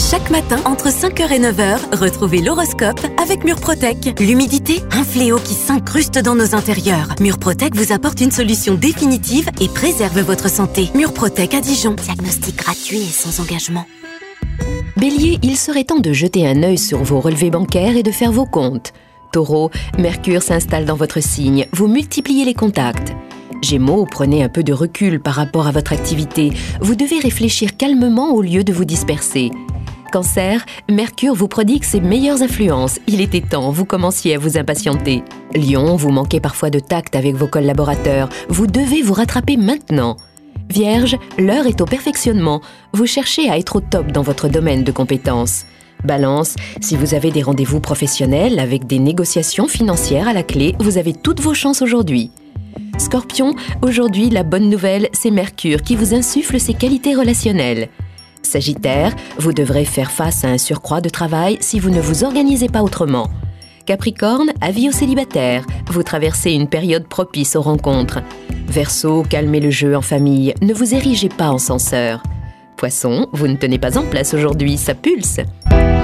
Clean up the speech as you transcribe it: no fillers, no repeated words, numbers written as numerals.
Chaque matin, entre 5h et 9h, retrouvez l'horoscope avec Murprotec. L'humidité, un fléau qui s'incruste dans nos intérieurs. Murprotec vous apporte une solution définitive et préserve votre santé. Murprotec à Dijon. Diagnostic gratuit et sans engagement. Bélier, il serait temps de jeter un œil sur vos relevés bancaires et de faire vos comptes. Taureau, Mercure s'installe dans votre signe, vous multipliez les contacts. Gémeaux, prenez un peu de recul par rapport à votre activité. Vous devez réfléchir calmement au lieu de vous disperser. Cancer, Mercure vous prodigue ses meilleures influences. Il était temps, vous commenciez à vous impatienter. Lion, vous manquez parfois de tact avec vos collaborateurs. Vous devez vous rattraper maintenant. Vierge, l'heure est au perfectionnement. Vous cherchez à être au top dans votre domaine de compétences. Balance, si vous avez des rendez-vous professionnels avec des négociations financières à la clé, vous avez toutes vos chances aujourd'hui. Scorpion, aujourd'hui, la bonne nouvelle, c'est Mercure qui vous insuffle ses qualités relationnelles. Sagittaire, vous devrez faire face à un surcroît de travail si vous ne vous organisez pas autrement. Capricorne, avis aux célibataires, vous traversez une période propice aux rencontres. Verseau, calmez le jeu en famille, ne vous érigez pas en censeur. Poisson, vous ne tenez pas en place aujourd'hui, ça pulse.